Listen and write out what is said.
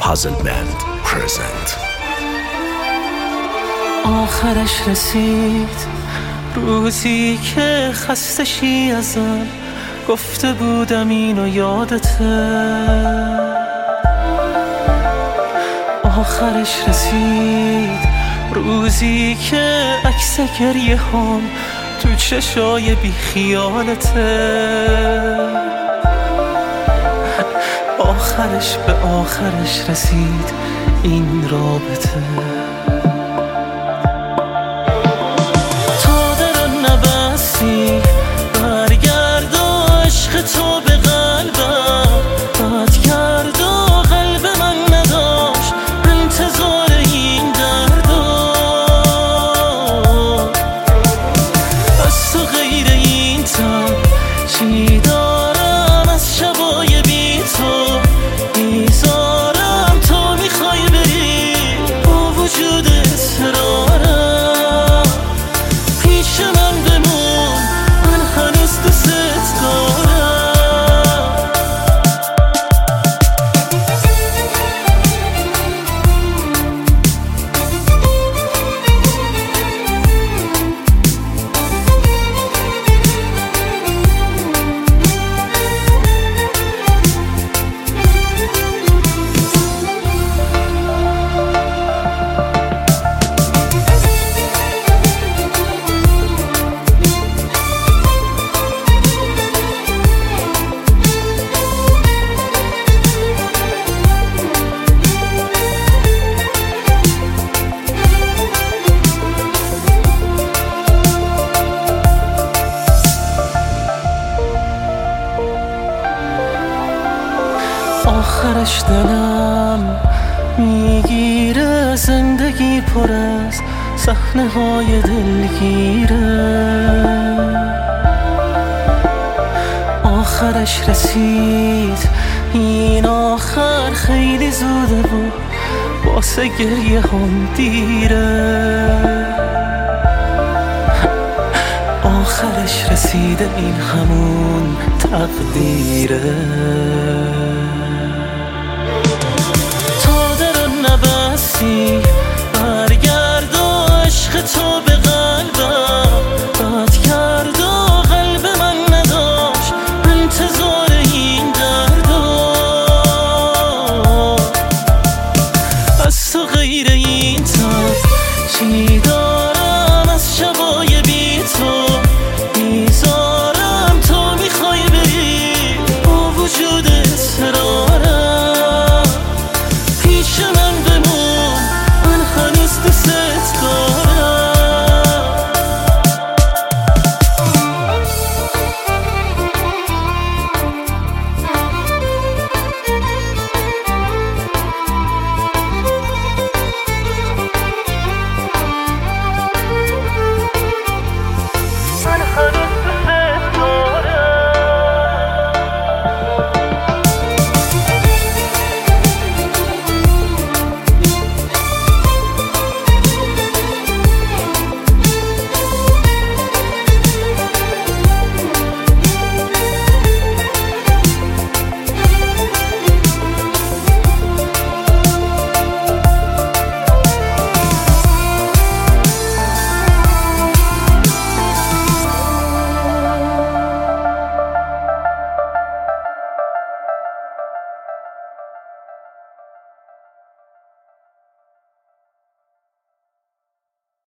Puzzle Band present. آخرش رسید روزی که خسته شی ازم، گفته بودم اینو یادته. آخرش رسید روزی که عکس گریه هم تو چشای بی خیالته. آخرش به آخرش رسید این رابطه. تا درم نبستی برگرد و عشق تو به قلبم بد کرد و قلب من نداشت انتظار این دردا. از تو غیر این تن چی دارم از شبای بی تو میذارم تا میخوای بری با وجود اصرارم. پیش من بمون من هنوز دوست دارم. آخرش دلم میگیره، زندگی پر از صحنه های دلگیره. آخرش رسید این آخر خیلی زوده و واسه گریه هم دیره. آخرش رسیده این همون تقدیره.